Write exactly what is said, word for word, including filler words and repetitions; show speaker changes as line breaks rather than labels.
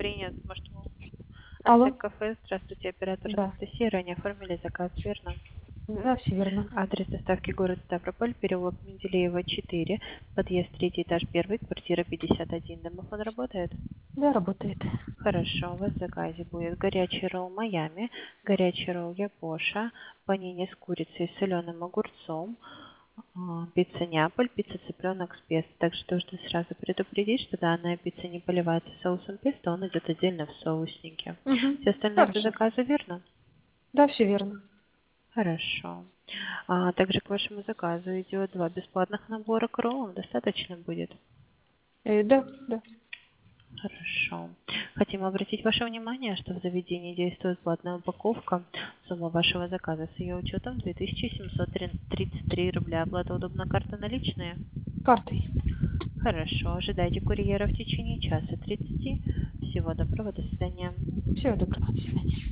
принят. Может, вы...
Алло.
Ацтек кафе. Здравствуйте, оператор
Да.
Анастасия. Ранее оформили заказ, верно?
Да, все верно.
Адрес доставки город Ставрополь, переулок Менделеева, четыре, подъезд третий этаж, первый, квартира пятьдесят один. Домофон работает?
Да, работает.
Хорошо, у вас в заказе будет горячий ролл Майами, горячий ролл Япоша, панини с курицей и соленым огурцом, а, пицца Неаполь, пицца цыпленок с песто. Также должны сразу предупредить, что данная пицца не поливается соусом песто, он идет отдельно в соусники.
Угу.
Все остальные по
Хорошо.
заказу верно?
Да, все верно.
Хорошо. А также к вашему заказу идет два бесплатных набора к роллам. Достаточно будет?
Э, да, да.
Хорошо. Хотим обратить ваше внимание, что в заведении действует платная упаковка. Сумма вашего заказа с ее учетом две тысячи семьсот тридцать три рубля. Оплата удобна, карта наличные?
Картой.
Хорошо. Ожидайте курьера в течение часа тридцати. Всего доброго. До свидания.
Всего доброго. До свидания.